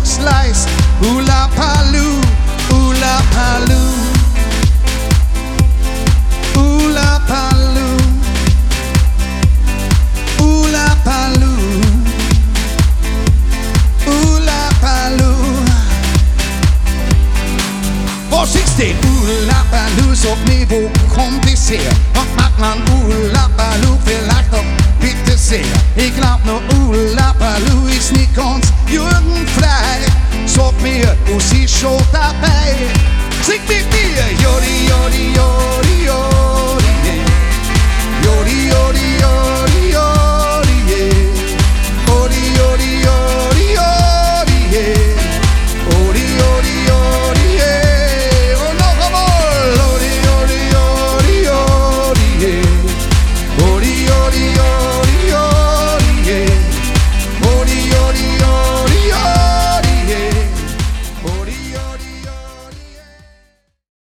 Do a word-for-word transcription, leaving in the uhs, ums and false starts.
slice. Hula paloo, hula paloo, hula paloo, hula paloo, hula paloo. Hvor sixteen hula paloo så niveau kompliceret. Og man hula paloo vielleicht op bitte sehr. Ich glaub nur hula paloo ist nicht ganz jugendfrei. Sag mir, wo sie schon dabei. Sing mit mir, jodi, jodi, jodi, jodi.